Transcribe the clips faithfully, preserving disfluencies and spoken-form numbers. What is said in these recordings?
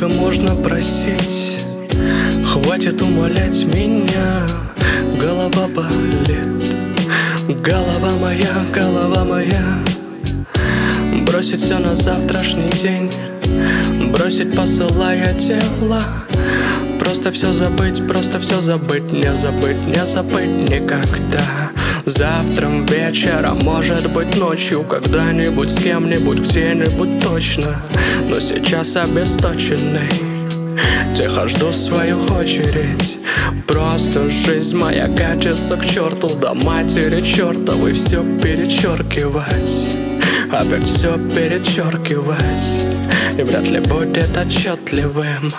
Сколько можно просить? Хватит умолять меня. Голова болит, голова моя, голова моя. Бросить все на завтрашний день, бросить, посылая дела. Просто все забыть, просто все забыть, не забыть, не забыть никогда. Завтра вечером, может быть ночью, когда-нибудь с кем-нибудь, где-нибудь точно. Но сейчас обесточенный, тихо жду свою очередь. Просто жизнь моя катится к черту, до матери чертовой все перечеркивать, опять все перечеркивать, и вряд ли будет отчетливым.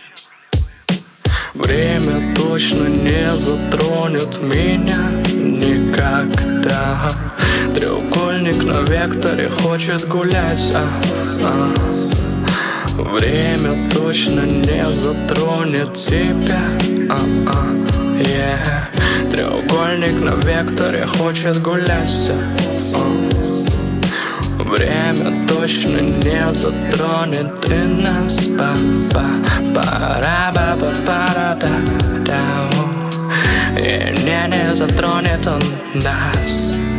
Время точно не затронет меня никогда. Треугольник на векторе хочет гулять, а, а. Время точно не затронет тебя, а, а, yeah. Треугольник на векторе хочет гулять, а. Время точно не затронет и нас, па па пара ба ба пара да да. И не, не затронет он нас.